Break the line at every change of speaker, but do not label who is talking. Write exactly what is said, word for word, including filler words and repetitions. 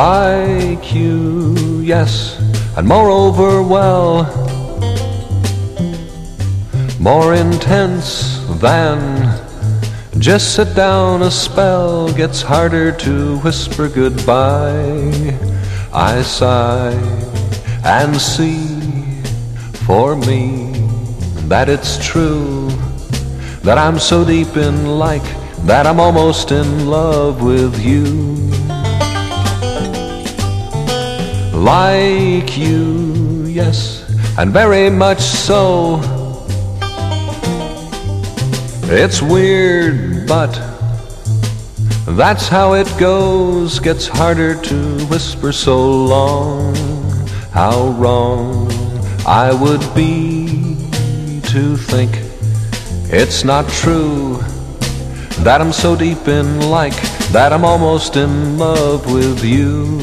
like you, yes, and moreover, well, more intense than just sit down a spell. Gets harder to whisper goodbye. I sigh and see for me that it's true, that I'm so deep in like that I'm almost in love with you. Like you, yes, and very much so. It's weird, but that's how it goes. Gets harder to whisper so long. How wrong I would be to think it's not true, that I'm so deep in like that I'm almost in love with you.